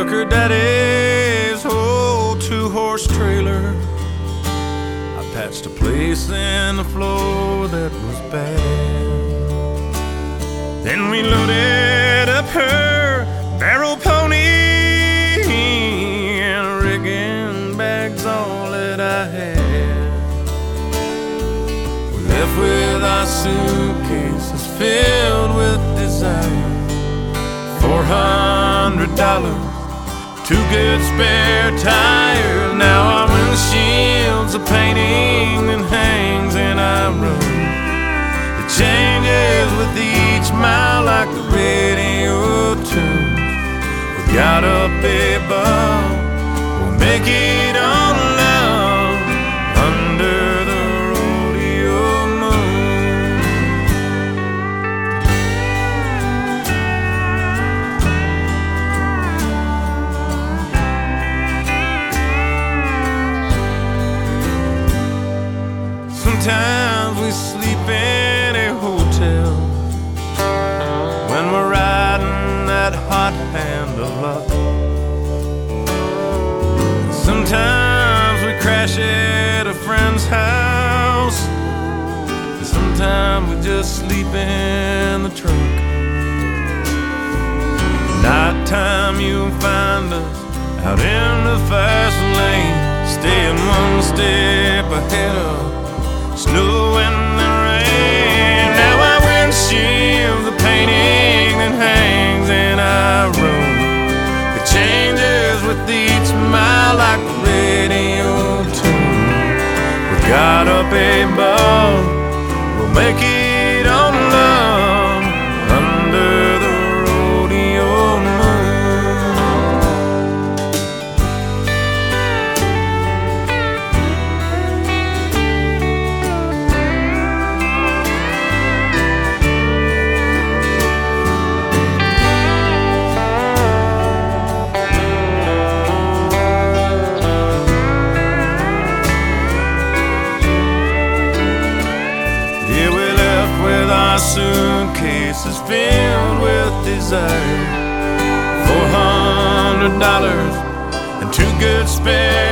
trucker daddy's old two-horse trailer. I patched a place in the floor that was bad. Then we loaded up her barrel pony, and rigging bags all that I had. We left with our suitcases filled with desire. $400, 2 good spare tires. Now our windshield's a painting that hangs in our room. It changes with each mile like the radio tunes. We got up above, we'll make it on love under the rodeo moon. Sometimes we sleep in a hotel when we're riding that hot hand of luck. Sometimes we crash at a friend's house. Sometimes we just sleep in the truck. Nighttime you'll find us out in the fast lane, staying one step ahead of snow and the rain. Now our windshield's a painting that hangs in our room. It changes with each mile like the radio tune. We got up above, we'll make it on love under the rodeo moon. Suitcases filled with desire. $400 and 2 good spare